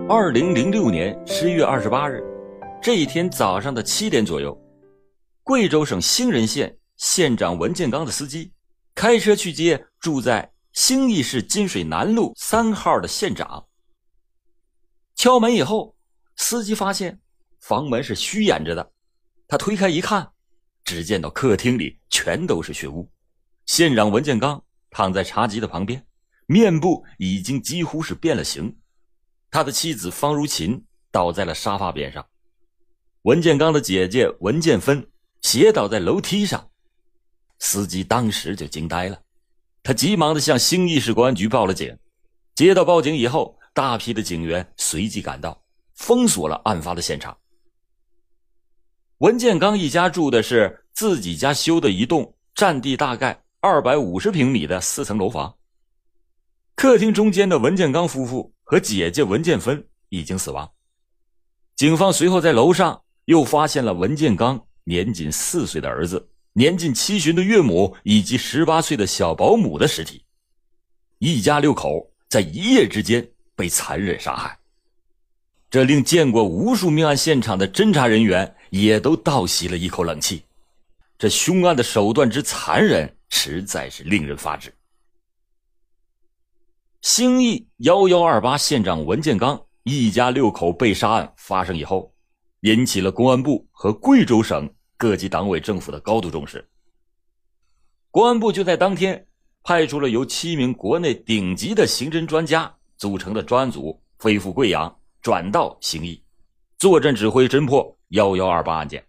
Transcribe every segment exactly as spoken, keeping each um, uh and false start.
二零零六年十月二十八日，这一天早上的七点左右，贵州省兴仁县县长文建刚的司机开车去接住在兴义市金水南路三号的县长。敲门以后，司机发现房门是虚掩着的，他推开一看，只见到客厅里全都是血污。县长文建刚躺在茶几的旁边，面部已经几乎是变了形。他的妻子方如琴倒在了沙发边上，文建刚的姐姐文建芬斜倒在楼梯上。司机当时就惊呆了，他急忙地向兴义市公安局报了警。接到报警以后，大批的警员随即赶到，封锁了案发的现场。文建刚一家住的是自己家修的一栋占地大概二百五十平米的四层楼房。客厅中间的文建刚夫妇和姐姐文建芬已经死亡。警方随后在楼上又发现了文建刚年仅四岁的儿子、年近七旬的岳母以及十八岁的小保姆的尸体。一家六口在一夜之间被残忍杀害，这令见过无数命案现场的侦查人员也都倒吸了一口冷气。这凶案的手段之残忍，实在是令人发指。兴义一一二八县长文建刚一家六口被杀案发生以后，引起了公安部和贵州省各级党委政府的高度重视。公安部就在当天派出了由七名国内顶级的刑侦专家组成的专案组飞赴贵阳，转到兴义，坐镇指挥侦破一一二八案件。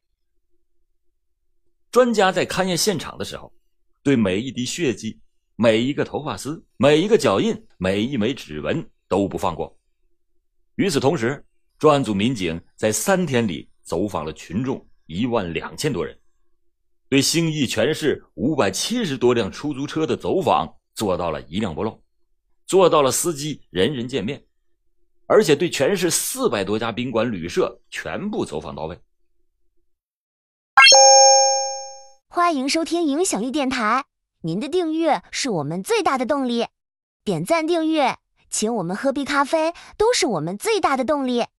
专家在勘验现场的时候，对每一滴血迹、每一个头发丝、每一个脚印、每一枚指纹都不放过。与此同时，专案组民警在三天里走访了群众一万两千多人，对兴义全市五百七十多辆出租车的走访做到了一辆不漏，做到了司机人人见面，而且对全市四百多家宾馆旅社全部走访到位。 欢迎收听影响力电台，您的订阅是我们最大的动力，点赞订阅，请我们喝杯咖啡，都是我们最大的动力。